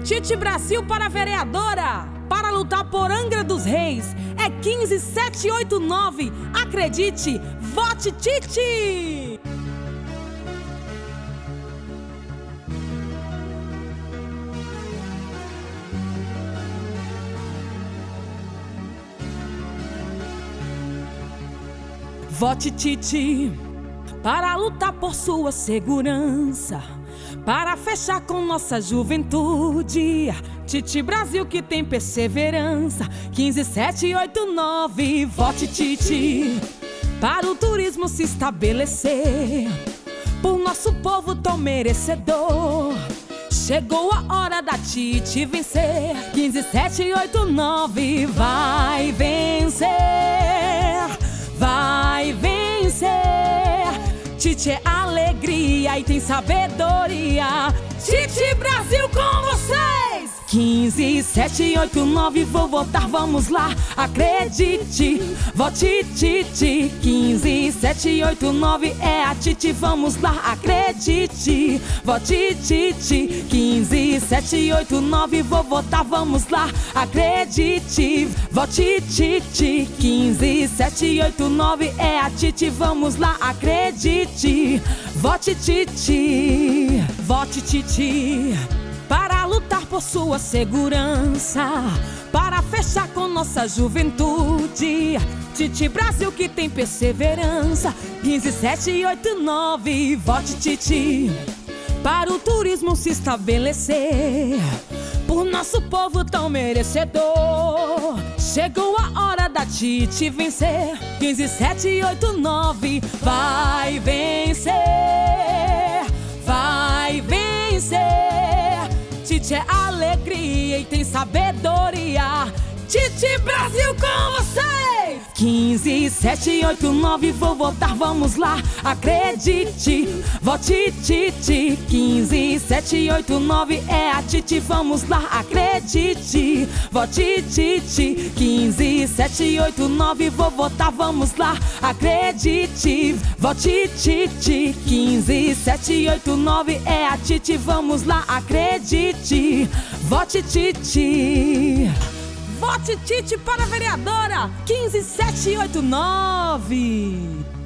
Tite Brasil para vereadora, para lutar por Angra dos Reis. É 15789. Acredite, vote Tite! Vote Tite para lutar por sua segurança, para fechar com nossa juventude. Tite Brasil que tem perseverança. 15789. Vote Tite para o turismo se estabelecer, por nosso povo tão merecedor. Chegou a hora da Tite vencer. 15789 vai vencer, vai vencer. Tite é alegria e tem sabedoria. Tite Brasil com vocês. 15789, vou votar, vamos lá. Acredite, vote Tite. 15789 é a Tite, vamos lá. Acredite, vote Tite. 15789, vou votar, vamos lá. Acredite, vote Tite. 15789 é a Tite, vamos lá. Acredite, vote Tite. Vote Tite para lutar por sua segurança, para fechar com nossa juventude. Tite Brasil que tem perseverança. 15789. Vote Tite para o turismo se estabelecer, por nosso povo tão merecedor. Chegou a hora da Tite vencer. 15789 vai vencer, vai vencer. Tite é alegria e tem sabedoria. Tite Brasil com vocês. 15789, vou votar, vamos lá. Acredite, vote Tite. 15789 é a Tite, vamos lá. Acredite, vote Tite. 15789, vou votar, vamos lá. Acredite, vote Tite. 15789 é a Tite, vamos lá. Acredite, vote Tite. Vote Tite para vereadora. 15789.